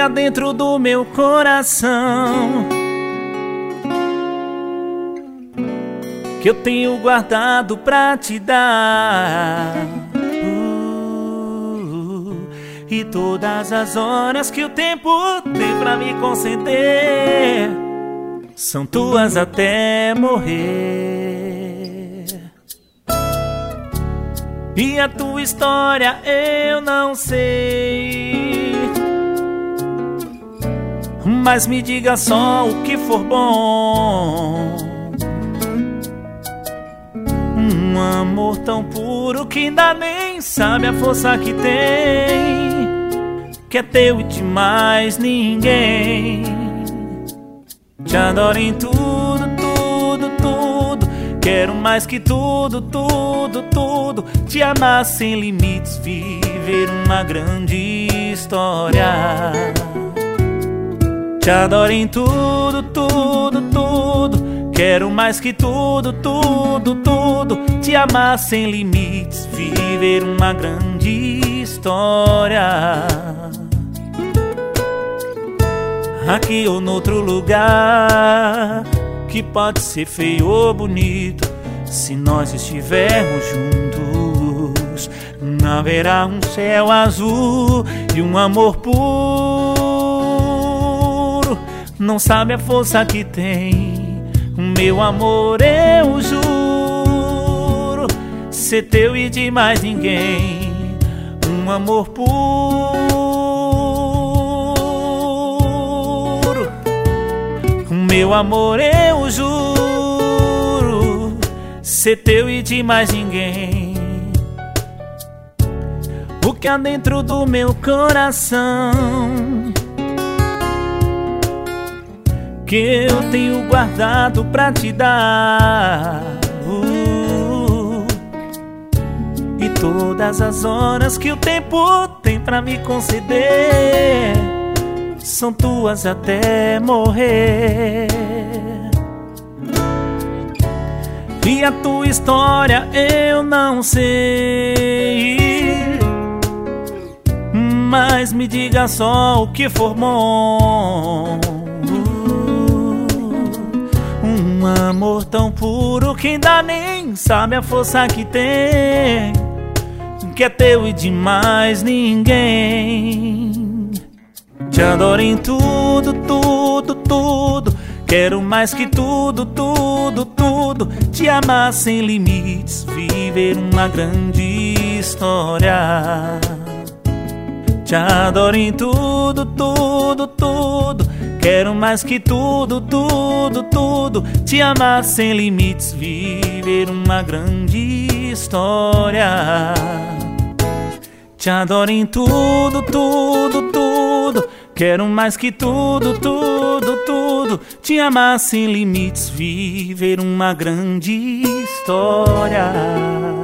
há dentro do meu coração, que eu tenho guardado pra te dar. E todas as horas que o tempo tem pra me conceder são tuas até morrer. E a tua história eu não sei, mas me diga só o que for bom. Um amor tão puro que ainda nem sabe a força que tem, que é teu e de mais ninguém. Te adoro em tudo, tudo, tudo. Quero mais que tudo, tudo, tudo. Te amar sem limites, viver uma grande história. Te adoro em tudo, tudo, tudo. Quero mais que tudo, tudo, tudo. Te amar sem limites, viver uma grande história. Aqui ou noutro lugar, que pode ser feio ou bonito, se nós estivermos juntos, haverá um céu azul e um amor puro. Não sabe a força que tem o meu amor, eu juro, ser teu e de mais ninguém. Um amor puro. Meu amor, eu juro, ser teu e de mais ninguém. O que há dentro do meu coração, que eu tenho guardado pra te dar. E todas as horas que o tempo tem pra me conceder são tuas até morrer. E a tua história eu não sei, mas me diga só o que for bom. Um amor tão puro que ainda nem sabe a força que tem, que é teu e de mais ninguém. Te adoro em tudo, tudo, tudo. Quero mais que tudo, tudo, tudo. Te amar sem limites, viver uma grande história. Te adoro em tudo, tudo, tudo. Quero mais que tudo, tudo, tudo. Te amar sem limites, viver uma grande história. Te adoro em tudo, tudo, tudo. Quero mais que tudo, tudo, tudo. Te amar sem limites, viver uma grande história.